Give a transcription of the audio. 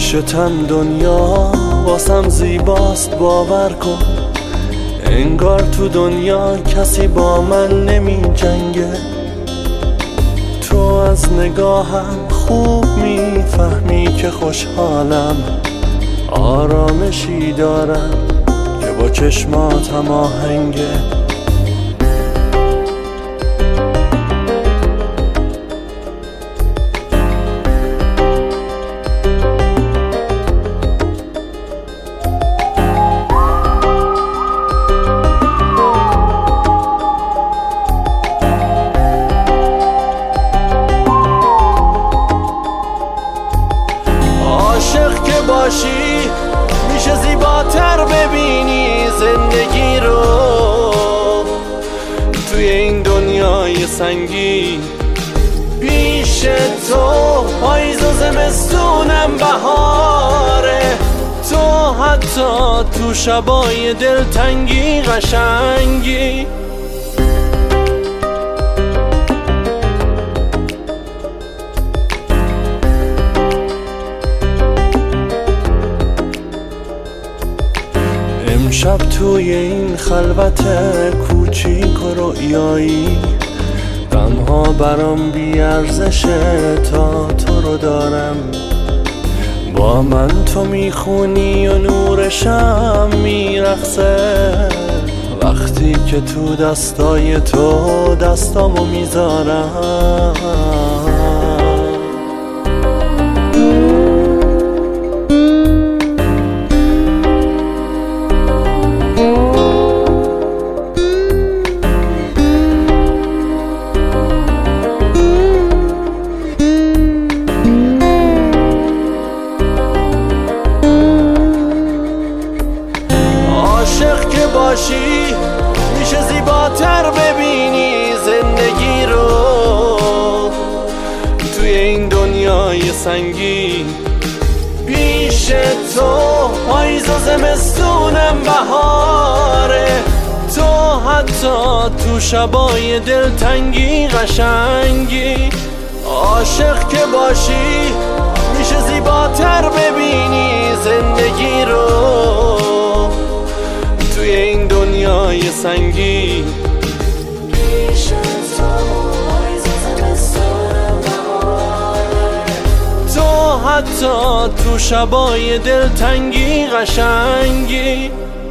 پیشتم دنیا واسم زیباست، باور کن. انگار تو دنیا کسی با من نمی جنگه. تو از نگاهم خوب میفهمی که خوشحالم، آرامشی دارم که با چشماتم آهنگه. عاشق که باشی میشه زیباتر ببینی زندگی رو. توی این دنیای سنگین پیش تو پاییز و زمستونم بهاره. تو حتی تو شبای دلتنگی قشنگی. امشب توی این خلوت کوچیک و رؤیایی، غمها برام بی ارزشه تا تو رو دارم. با من تو میخونی و نور شم میرقصه، وقتی که تو دستای تو دستامو میذارم. عاشق که باشی میشه زیباتر ببینی زندگی رو. توی این دنیای سنگین پیش تو پاییز و زمستونم بهاره. تو حتی تو شبای دلتنگی قشنگی. عاشق که باشی میشه زیباتر ببینی زندگی رو. توی این دنیای سنگین پیش تو پاییز و زمستونم بهاره. تو حتی تو شبای دلتنگی قشنگی.